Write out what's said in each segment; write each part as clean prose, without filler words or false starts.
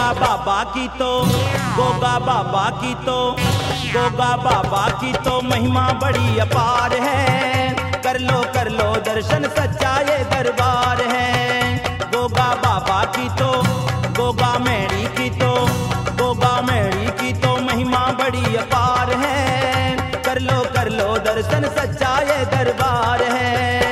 गोगा बाबा की तो गोगा बाबा की तो गोगा बाबा की तो महिमा बड़ी अपार है। कर लो दर्शन, सच्चा ये दरबार है। गोगा बाबा की तो गोगा मेड़ी की तो गोगा मेड़ी की तो महिमा बड़ी अपार है। कर लो दर्शन, सच्चा ये दरबार है।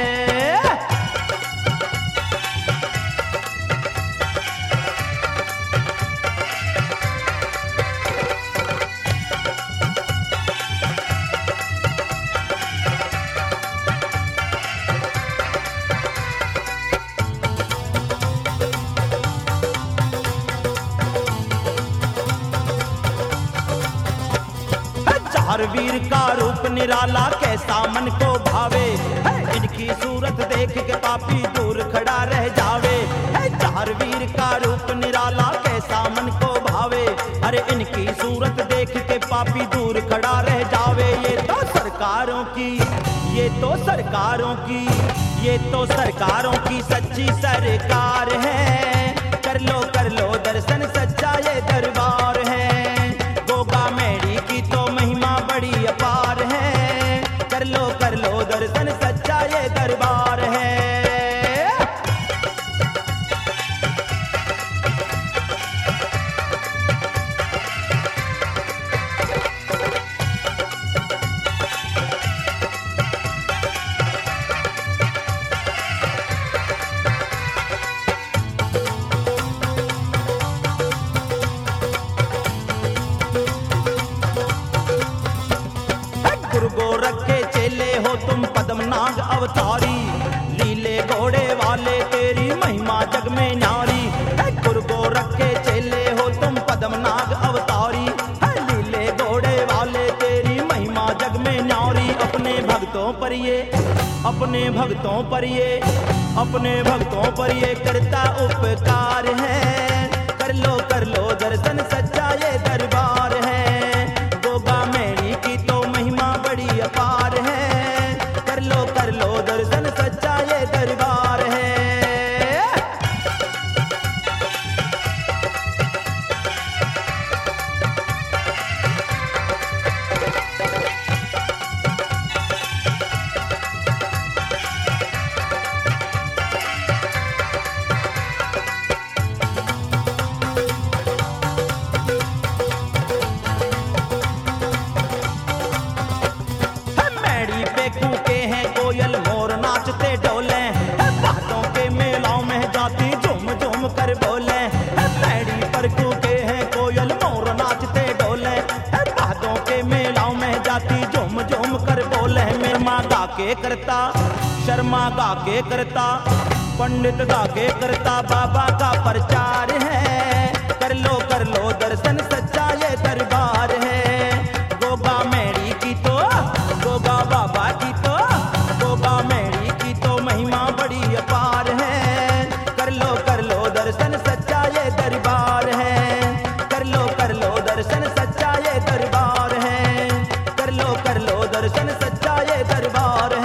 चार वीर का रूप निराला कैसा मन को भावे, इनकी सूरत देख के पापी दूर खड़ा रह जावे। चार वीर का रूप निराला कैसा मन को भावे, अरे इनकी सूरत देख के पापी दूर खड़ा रह जावे। ये तो सरकारों की ये तो सरकारों की ये तो सरकारों की सच्ची सरकार है। कर लो दर्शन, सच्चा ये दरबार है। गोगा मेड़ी की तो महिमा बड़ी अपार है। कर लो दर्शन, सच्चा ये दरबार है। गुरु गोरख के चेले हो तुम पद्मनाग अवतारी, लीले घोड़े वाले तेरी महिमा जग में न्यारी। गुरु गोरख के चेले हो तुम पद्मनाग अवतारी, लीले घोड़े वाले तेरी महिमा जग में न्यारी। अपने भक्तों पर ये अपने भक्तों पर ये अपने भक्तों पर ये करता उपकार है। कर लो दर्शन, सच्चा ये दरबार है। गोगा मेड़ी की तो महिमा बड़ी अपार है। कर लो दर्शन, सच्चा ये दरबार है। कूके हैं कोयल मोर नाचते डोले, बातों के मेलाओं में जाती झूम झूम कर बोले। मैड़ी पर कूके हैं कोयल मोर नाचते डोले, बातों के मेलाओं में जाती झूम झूम कर बोले। शर्मा गा के करता शर्मा गा के करता पंडित गा के करता बाबा का प्रचार है। कर लो दर्शन, सच्चा ये दरबार है। गोगा मेड़ी की तो गोगा बाबा की तो गोगा मेड़ी की तो महिमा बड़ी अपार है। कर लो दर्शन, सच्चा ये दरबार है। कर लो दर्शन, सच्चा ये दरबार है। कर लो दर्शन, सच्चा ये दरबार है।